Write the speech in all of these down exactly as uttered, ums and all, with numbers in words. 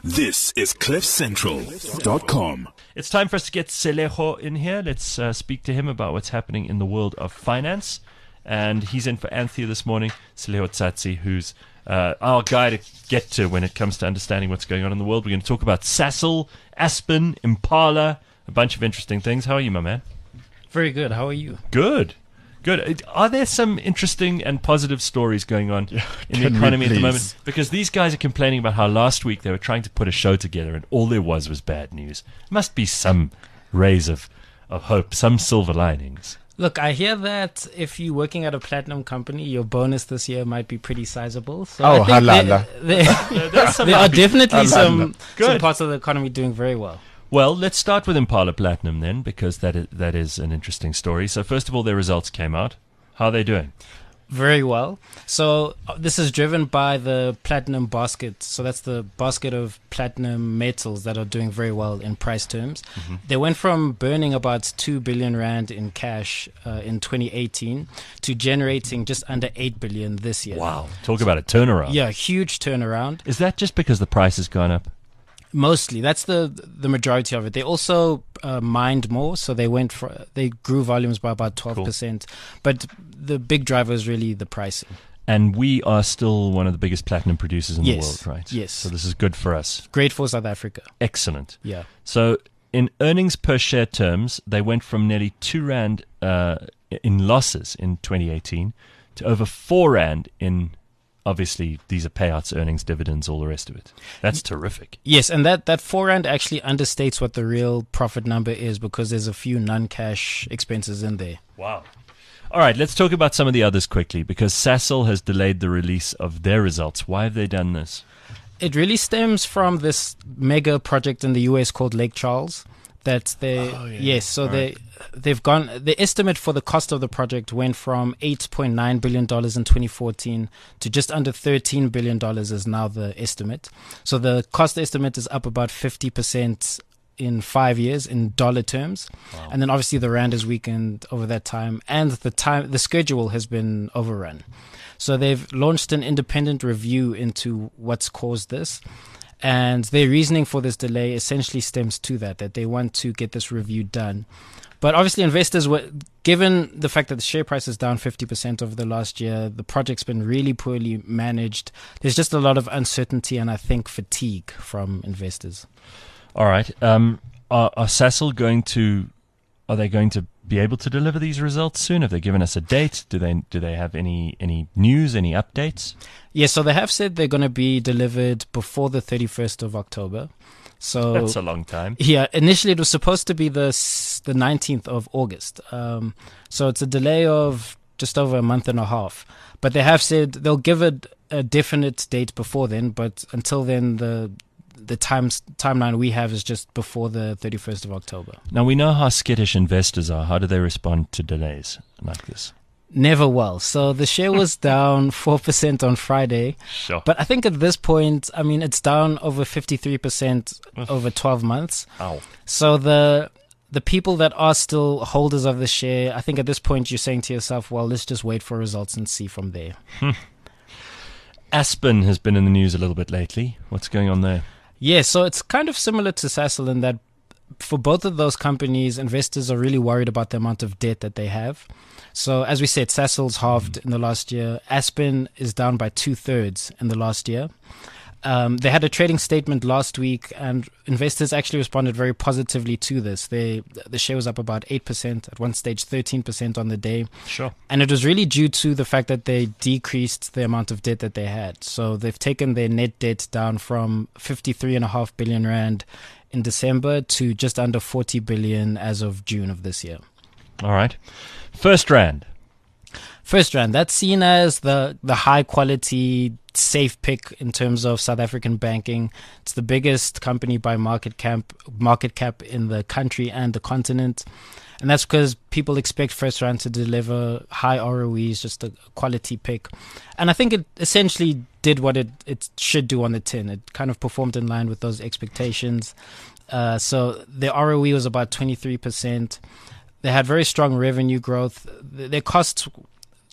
This is cliff central dot com. It's time for us to get Seleho in here. Let's uh, speak to him about what's happening in the world of finance. And he's in for Anthea this morning, Seleho Tsatsi, who's uh, our guy to get to when it comes to understanding what's going on in the world. We're going to talk about Sasol, Aspen, Impala, a bunch of interesting things. How are you, my man? Very good. How are you? Good. Good. Are there some interesting and positive stories going on in the Can economy we at the please? moment? Because these guys are complaining about how last week they were trying to put a show together and all there was was bad news. Must be some rays of, of hope, some silver linings. Look, I hear that if you're working at a platinum company, your bonus this year might be pretty sizable. So Oh, I think halala. there, there, There's some there are definitely Halala. some, some Good. parts of the economy doing very well. Well, let's start with Impala Platinum then, because that is, that is an interesting story. So first of all, their results came out. How are they doing? Very well. So uh, this is driven by the platinum basket. So that's the basket of platinum metals that are doing very well in price terms. Mm-hmm. They went from burning about two billion rand in cash uh, in twenty eighteen to generating just under eight billion this year. Wow. Talk about a turnaround. Yeah, huge turnaround. Is that just because the price has gone up? Mostly, that's the the majority of it. They also uh, mined more, so they went for they grew volumes by about twelve percent. But the big driver is really the pricing. And we are still one of the biggest platinum producers in Yes. the world, right? Yes. So this is good for us. Great for South Africa. Excellent. Yeah. So in earnings per share terms, they went from nearly two rand uh, in losses in twenty eighteen to over four rand in. Obviously, these are payouts, earnings, dividends, all the rest of it. That's terrific. Yes, and that, that four rand actually understates what the real profit number is because there's a few non-cash expenses in there. Wow. All right, let's talk about some of the others quickly because Sasol has delayed the release of their results. Why have they done this? It really stems from this mega project in the U S called Lake Charles. That they Oh, yeah. yes, so All they right. they've gone. The estimate for the cost of the project went from eight point nine billion dollars in twenty fourteen to just under thirteen billion dollars is now the estimate. So the cost estimate is up about fifty percent in five years in dollar terms, Wow. and then obviously the rand has weakened over that time, and the time the schedule has been overrun. So they've launched an independent review into what's caused this. And their reasoning for this delay essentially stems to that, that they want to get this review done. But obviously investors were, given the fact that the share price is down fifty percent over the last year, the project's been really poorly managed. There's just a lot of uncertainty and I think fatigue from investors. All right. Um, are, are Sasol going to, are they going to be able to deliver these results soon? Have they given us a date? Do they do they have any, any news, any updates? Yes, so they have said they're going to be delivered before the thirty-first of October. So That's a long time. yeah, initially it was supposed to be the s- the nineteenth of August. Um, so it's a delay of just over a month and a half. But they have said they'll give it a definite date before then. But until then, the the times timeline we have is just before the thirty-first of October. Now, we know how skittish investors are. How do they respond to delays like this? Never well. So the share was down four percent on Friday. Sure. But I think at this point, I mean, it's down over fifty-three percent over twelve months. Ow. So the the people that are still holders of the share, I think at this point you're saying to yourself, well, let's just wait for results and see from there. Aspen has been in the news a little bit lately. What's going on there? Yeah, so it's kind of similar to Sasol in that for both of those companies, investors are really worried about the amount of debt that they have. So as we said, Sasol's halved in the last year. Aspen is down by two-thirds in the last year. Um, they had a trading statement last week, and investors actually responded very positively to this. They, the share was up about eight percent, at one stage thirteen percent on the day. Sure. And it was really due to the fact that they decreased the amount of debt that they had. So they've taken their net debt down from fifty-three point five billion rand in December to just under forty billion as of June of this year. All right. First Rand. First Rand, that's seen as the, the high quality, safe pick in terms of South African banking. It's the biggest company by market cap, market cap in the country and the continent. And that's because people expect First Rand to deliver high R O Es, just a quality pick. And I think it essentially did what it, it should do on the tin. It kind of performed in line with those expectations. Uh, so the R O E was about twenty-three percent. They had very strong revenue growth. Their costs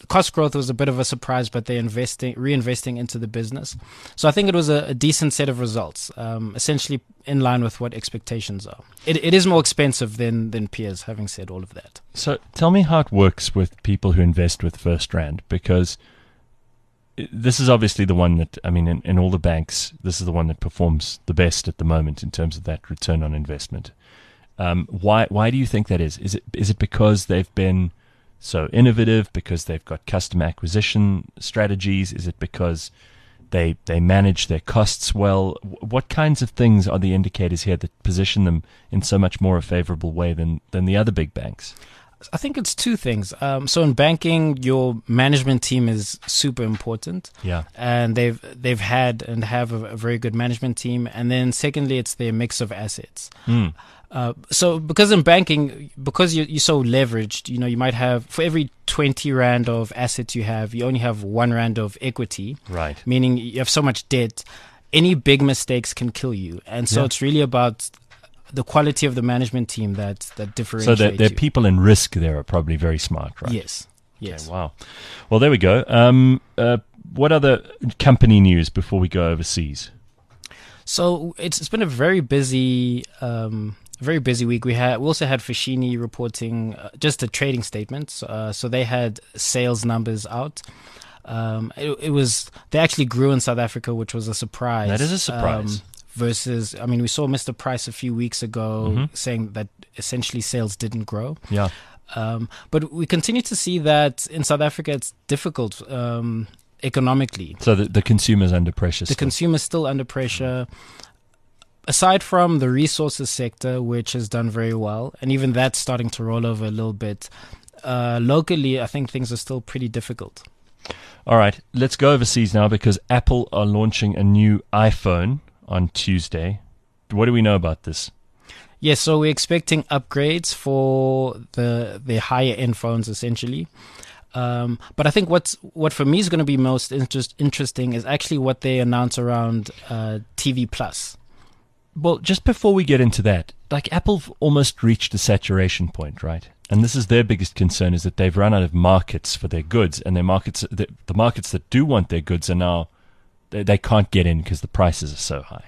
cost growth was a bit of a surprise, but they're investing, reinvesting into the business. So I think it was a, a decent set of results, um, essentially in line with what expectations are. It, it is more expensive than, than peers, having said all of that. So tell me how it works with people who invest with FirstRand, because this is obviously the one that, I mean, in, in all the banks, this is the one that performs the best at the moment in terms of that return on investment. Um, why why do you think that is? Is it is it because they've been so innovative, because they've got customer acquisition strategies? Is it because they they manage their costs well? What kinds of things are the indicators here that position them in so much more a favorable way than, than the other big banks? I think it's two things. Um, so in banking, your management team is super important. Yeah. And they've they've had and have a, a very good management team. And then secondly, it's their mix of assets. Mm. Uh, so because in banking, because you, you're so leveraged, you know, you might have, for every twenty rand of assets you have, you only have one rand of equity. Right. Meaning you have so much debt. Any big mistakes can kill you. And so Yeah. it's really about the quality of the management team that, that differentiates So the, the you. people in risk there are probably very smart, right? Yes. Yes. Okay, wow. Well, there we go. Um, uh, what other company news before we go overseas? So it's it's been a very busy, um, very busy week. We had we also had Foschini reporting uh, just a trading statement. Uh, so they had sales numbers out. Um, it, it was they actually grew in South Africa, which was a surprise. That is a surprise. Um, versus, I mean, we saw Mister Price a few weeks ago Mhm. saying that essentially sales didn't grow. Yeah. Um, but we continue to see that in South Africa it's difficult um, economically. So the, the consumer's under pressure. The still. consumer's still under pressure. Aside from the resources sector, which has done very well, and even that's starting to roll over a little bit, uh, locally, I think things are still pretty difficult. All right, let's go overseas now, because Apple are launching a new iPhone on Tuesday. What do we know about this? Yes, so we're expecting upgrades for the the higher end phones, essentially. Um, but I think what's what for me is going to be most interest, interesting is actually what they announce around uh, T V Plus. Well, just before we get into that, like Apple almost reached a saturation point, right? And this is their biggest concern, is that they've run out of markets for their goods, and their markets, the, the markets that do want their goods are now, they, they can't get in because the prices are so high.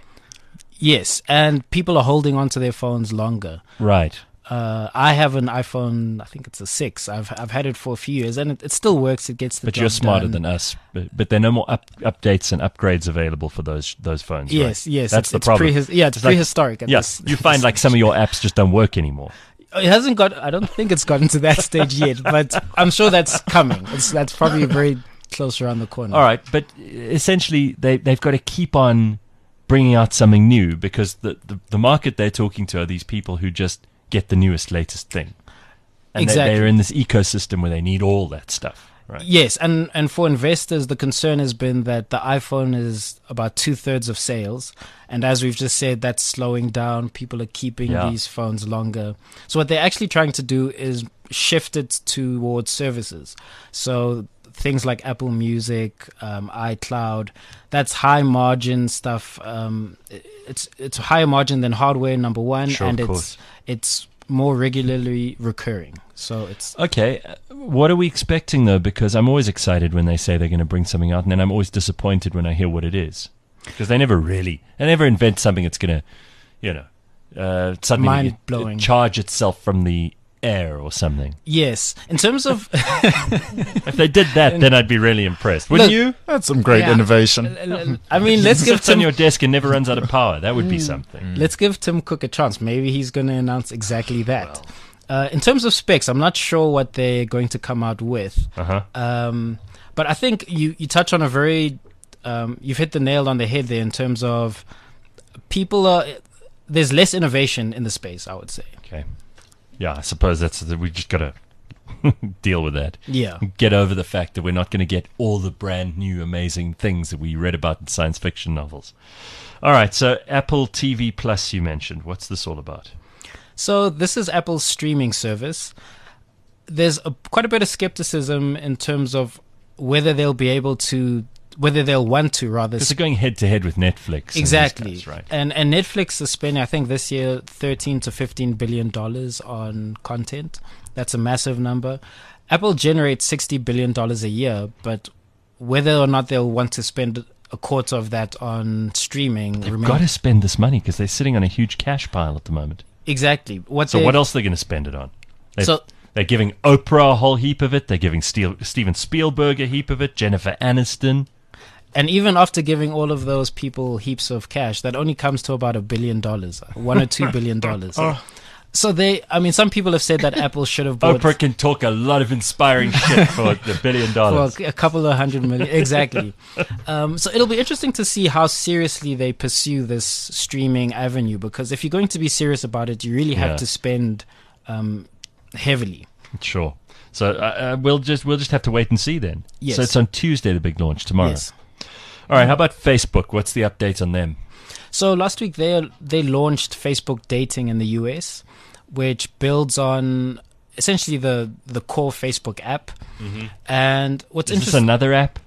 Yes, and people are holding on to their phones longer. Right. Uh, I have an iPhone, I think it's a six. I've I've had it for a few years, and it, it still works. It gets the But job you're smarter done. than us. But, but there are no more up, updates and upgrades available for those those phones. Yes, right? yes, That's it's, the it's problem. Prehis- yeah, it's, It's like- prehistoric. at Yes, this- you find like some of your apps just don't work anymore. It hasn't got. I don't think it's gotten to that stage yet, but I'm sure that's coming. It's that's probably very close around the corner. All right, but essentially they they've got to keep on bringing out something new, because the the, the market they're talking to are these people who just get the newest, latest thing, and Exactly. they, they're in this ecosystem where they need all that stuff. Right. Yes, and, and for investors, the concern has been that the iPhone is about two thirds of sales, and as we've just said, that's slowing down. People are keeping Yeah. these phones longer. So what they're actually trying to do is shift it towards services. So things like Apple Music, um, iCloud, that's high margin stuff. Um, it's it's higher margin than hardware, number one, Sure, and of it's course. it's more regularly recurring. So it's Okay, uh, what are we expecting though? Because I'm always excited when they say they're going to bring something out, and then I'm always disappointed when I hear what it is, because they never really, they never invent something that's going to, you know, uh, suddenly Mind-blowing. charge itself from the air or something. yes, in terms of If they did that, then I'd be really impressed. Wouldn't Look, you? That's some great Yeah. innovation. I mean, let's give Sits on Tim your desk and never runs out of power. That would be something. let's give Tim Cook a chance. Maybe he's going to announce exactly that. Uh, in terms of specs, I'm not sure what they're going to come out with. Uh huh. Um, but I think you, you touch on a very, um, you've hit the nail on the head there in terms of people are, there's less innovation in the space, I would say. Okay. Yeah, I suppose that's we just got to deal with that. Yeah. Get over the fact that we're not going to get all the brand new amazing things that we read about in science fiction novels. All right, so Apple T V Plus you mentioned. What's this all about? So this is Apple's streaming service. There's a, quite a bit of skepticism in terms of whether they'll be able to, whether they'll want to rather. Because they're going head to head with Netflix. and these Exactly, guys, right? And and Netflix is spending, I think, this year thirteen to fifteen billion dollars on content. That's a massive number, Apple generates sixty billion dollars a year, but whether or not they'll want to spend a quarter of that on streaming, They've remain- got to spend this money because they're sitting on a huge cash pile at the moment. exactly. What So they- what else are they going to spend it on? They've- So- they're giving Oprah a whole heap of it. They're giving Steel, Steven Spielberg a heap of it. Jennifer Aniston. And even after giving all of those people heaps of cash, that only comes to about a billion dollars, one or two billion dollars. So they, I mean, some people have said that Apple should have bought Oprah can talk a lot of inspiring shit for the billion dollars. for a couple of hundred million. Exactly. Um, so it'll be interesting to see how seriously they pursue this streaming avenue, because if you're going to be serious about it, you really have Yeah. to spend um, heavily. Sure. So uh, uh, we'll just we'll just have to wait and see then. Yes. So it's on Tuesday, the big launch tomorrow. Yes. All right. How about Facebook? What's the update on them? So last week they they launched Facebook Dating in the U S, which builds on essentially the the core Facebook app. And what's Is this interesting, another app?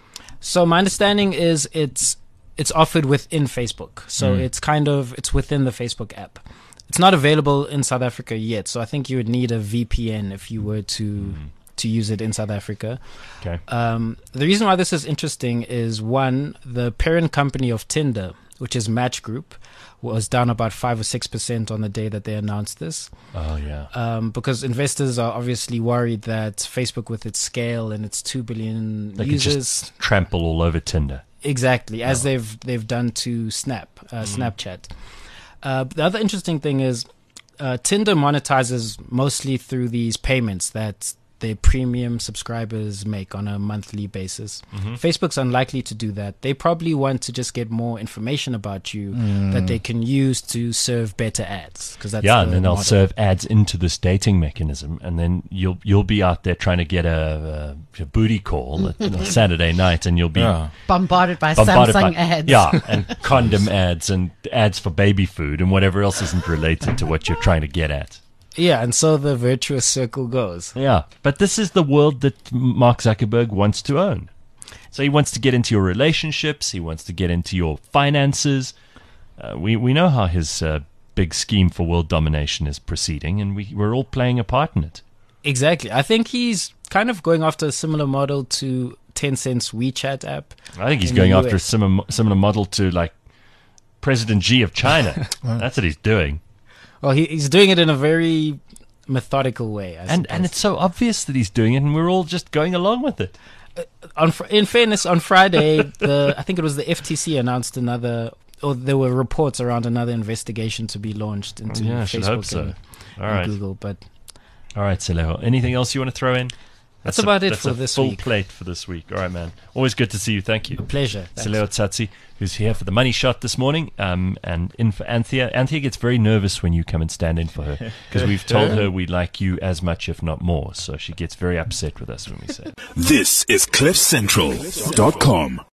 so my understanding is it's it's offered within Facebook. So it's kind of it's within the Facebook app. It's not available in South Africa yet. So I think you would need a V P N if you were to to use it in South Africa. Okay. Um, the reason why this is interesting is, one, the parent company of Tinder, which is Match Group, was down about five or six percent on the day that they announced this, Oh yeah. um, because investors are obviously worried that Facebook, with its scale and its two billion They can users, just trample all over Tinder. exactly as they've they've done to Snap, uh, Snapchat. Uh, the other interesting thing is, uh, Tinder monetizes mostly through these payments that their premium subscribers make on a monthly basis. Facebook's unlikely to do that. They probably want to just get more information about you that they can use to serve better ads. Because that's Yeah, the and then they'll model. serve ads into this dating mechanism, and then you'll you'll be out there trying to get a, a, a booty call at, on Saturday night, and you'll be Yeah. Bombarded by bombarded Samsung by ads. yeah, and condom ads and ads for baby food and whatever else isn't related to what you're trying to get at. Yeah, and so the virtuous circle goes. Yeah, but this is the world that Mark Zuckerberg wants to own. So he wants to get into your relationships. He wants to get into your finances. Uh, we we know how his uh, big scheme for world domination is proceeding, and we we're all playing a part in it. Exactly. I think he's kind of going after a similar model to Tencent's WeChat app. I think he's in the going U after a S. similar similar model to like President Xi of China. That's what he's doing. Well, he, he's doing it in a very methodical way. I And suppose. and it's so obvious that he's doing it, and we're all just going along with it. on fr- in fairness, on Friday, the I think it was the F T C announced another, or there were reports around another investigation to be launched into Yeah, I should Facebook hope so. and, All and right, Google. But all right, Seleho. Anything else you want to throw in? That's a- about it that's for a this full week. plate for this week. All right, man. Always good to see you. Thank you. a pleasure. Thanks. Seleho Tsatsi, who's here for the money shot this morning, um, and in for Anthea. Anthea gets very nervous when you come and stand in for her because we've told her we like you as much, if not more. So she gets very upset with us when we say it. This is cliff central dot com.